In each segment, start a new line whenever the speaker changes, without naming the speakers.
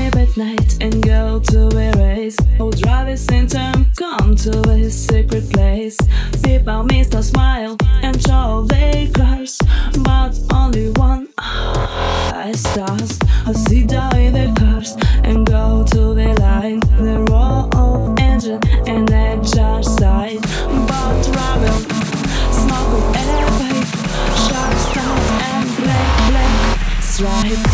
sleep at night and go to a race. Oh, drive his intern, come to his secret place. People miss a smile and show their cars, but only one eyes stars. I sit down in the cars and go to the line. The roar of engine and the charge side. But travel, smoke and a pipe, sharp stars and black stripe.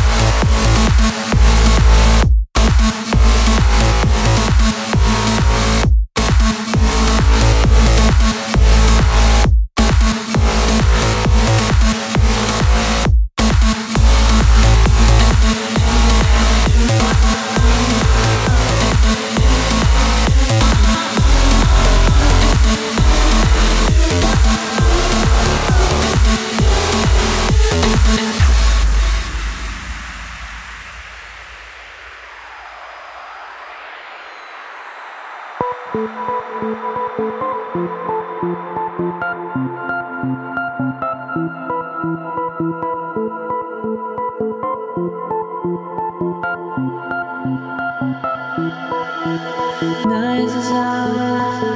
Night is our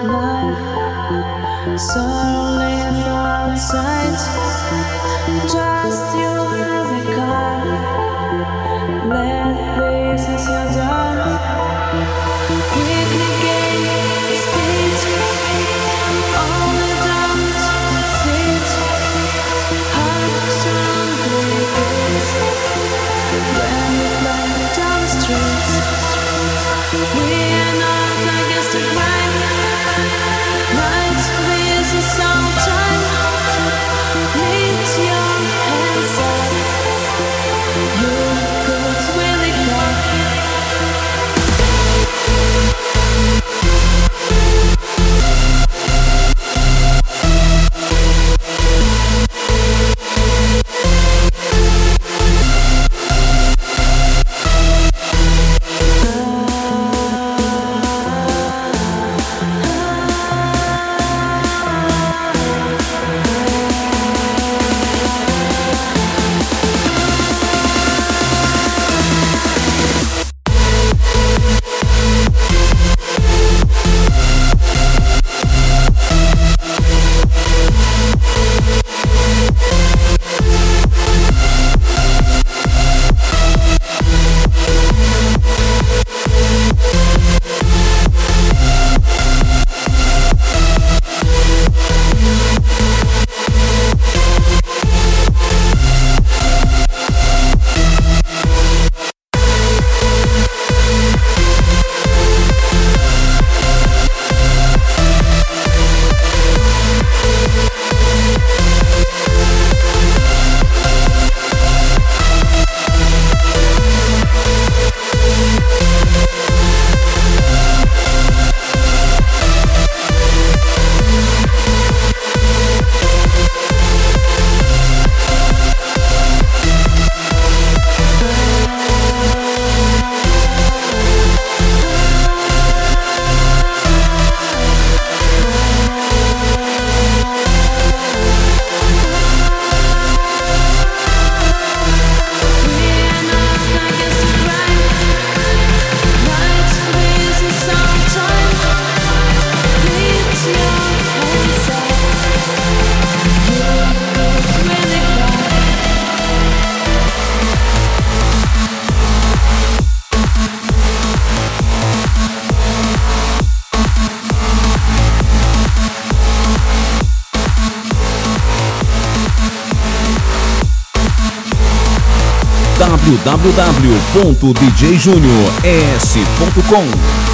life, sorely outside. Just you have a car. Let this is your door. Quickly gain speed. Only don't sit. Heart strongly beats when we fly down the streets. We are not against the crime. Night, this is our time. Lift your hands up. You could really cry.
www.djjuniors.com